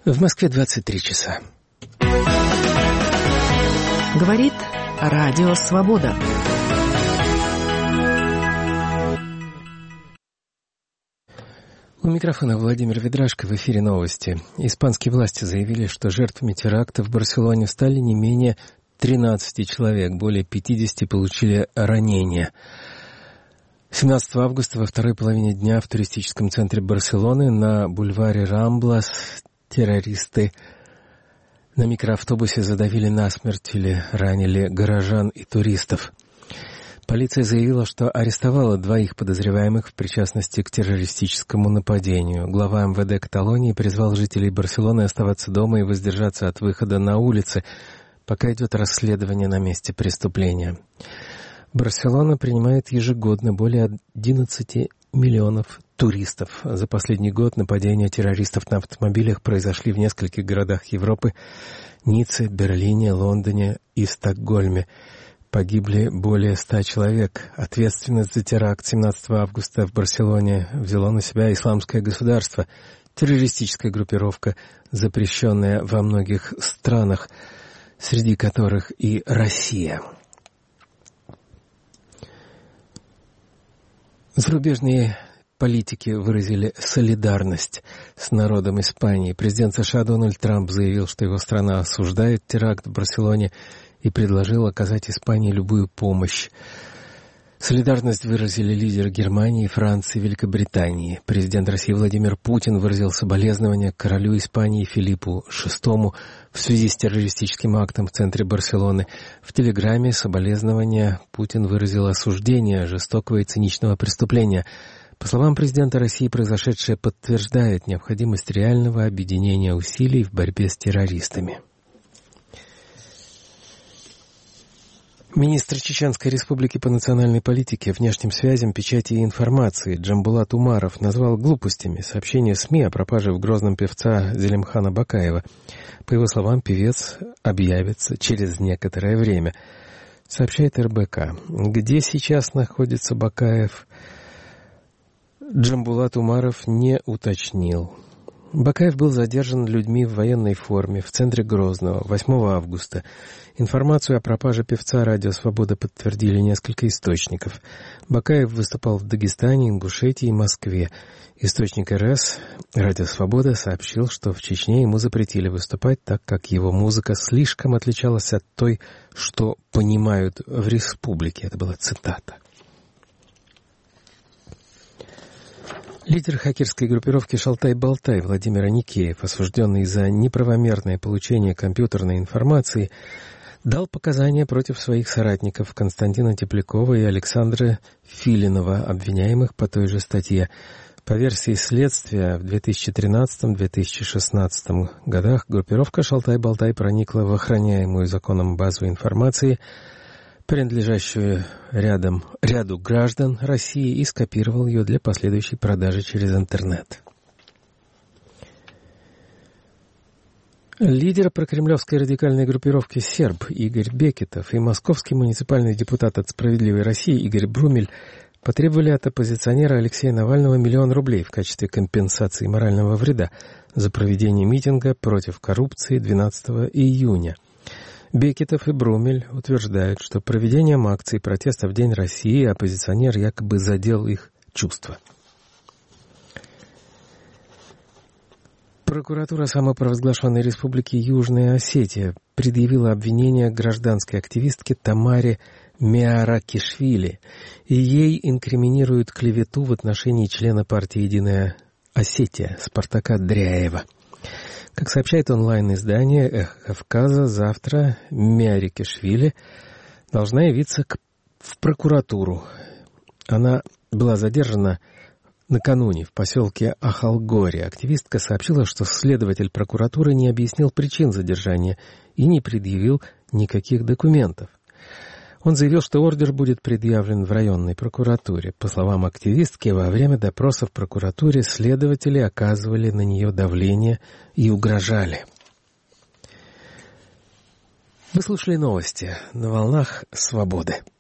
В Москве 23 часа. Говорит Радио Свобода. У микрофона Владимир Ведрашко. В эфире новости. Испанские власти заявили, что жертвами теракта в Барселоне стали не менее 13 человек. Более 50 получили ранения. 17 августа во второй половине дня в туристическом центре Барселоны на бульваре Рамблас террористы на микроавтобусе задавили насмерть или ранили горожан и туристов. Полиция заявила, что арестовала 2 подозреваемых в причастности к террористическому нападению. Глава МВД Каталонии призвал жителей Барселоны оставаться дома и воздержаться от выхода на улицы, пока идет расследование на месте преступления. Барселона принимает ежегодно более 11 миллионов туристов. За последний год нападения террористов на автомобилях произошли в нескольких городах Европы: Ницце, Берлине, Лондоне и Стокгольме. Погибли более 100 человек. Ответственность за теракт 17 августа в Барселоне взяло на себя Исламское государство, террористическая группировка, запрещенная во многих странах, среди которых и Россия. Зарубежные политики выразили солидарность с народом Испании. Президент США Дональд Трамп заявил, что его страна осуждает теракт в Барселоне и предложил оказать Испании любую помощь. Солидарность выразили лидеры Германии, Франции, Великобритании. Президент России Владимир Путин выразил соболезнования королю Испании Филиппу VI в связи с террористическим актом в центре Барселоны. В телеграмме соболезнования Путин выразил осуждение жестокого и циничного преступления. По словам президента России, произошедшее подтверждает необходимость реального объединения усилий в борьбе с террористами. Министр Чеченской Республики по национальной политике, внешним связям, печати и информации Джамбулат Умаров назвал глупостями сообщения СМИ о пропаже в Грозном певца Зелимхана Бакаева. По его словам, певец объявится через некоторое время. Сообщает РБК. Где сейчас находится Бакаев, Джамбулат Умаров не уточнил. Бакаев был задержан людьми в военной форме в центре Грозного 8 августа. Информацию о пропаже певца «Радио Свобода» подтвердили несколько источников. Бакаев выступал в Дагестане, Ингушетии и Москве. Источник РС «Радио Свобода» сообщил, что в Чечне ему запретили выступать, так как его музыка слишком отличалась от той, что понимают в республике. Это была цитата. Лидер хакерской группировки «Шалтай-Болтай» Владимир Аникеев, осужденный за неправомерное получение компьютерной информации, дал показания против своих соратников Константина Теплякова и Александра Филинова, обвиняемых по той же статье. По версии следствия, в 2013-2016 годах группировка «Шалтай-Болтай» проникла в охраняемую законом базу информации, принадлежащую ряду граждан России, и скопировал ее для последующей продажи через интернет. Лидер прокремлевской радикальной группировки «Серб» Игорь Бекетов и московский муниципальный депутат от «Справедливой России» Игорь Брумель потребовали от оппозиционера Алексея Навального 1 000 000 рублей в качестве компенсации морального вреда за проведение митинга против коррупции 12 июня. Бекетов и Брумель утверждают, что проведением акций протеста в День России оппозиционер якобы задел их чувства. Прокуратура самопровозглашенной республики Южная Осетия предъявила обвинение гражданской активистке Тамаре Меаракишвили, и ей инкриминируют клевету в отношении члена партии «Единая Осетия» Спартака Дряева. Как сообщает онлайн-издание «Эхо Кавказа», завтра Меаракишвили должна явиться в прокуратуру. Она была задержана накануне в поселке Ахалгори. Активистка сообщила, что следователь прокуратуры не объяснил причин задержания и не предъявил никаких документов. Он заявил, что ордер будет предъявлен в районной прокуратуре. По словам активистки, во время допроса в прокуратуре следователи оказывали на нее давление и угрожали. Вы слушали новости на волнах Свободы.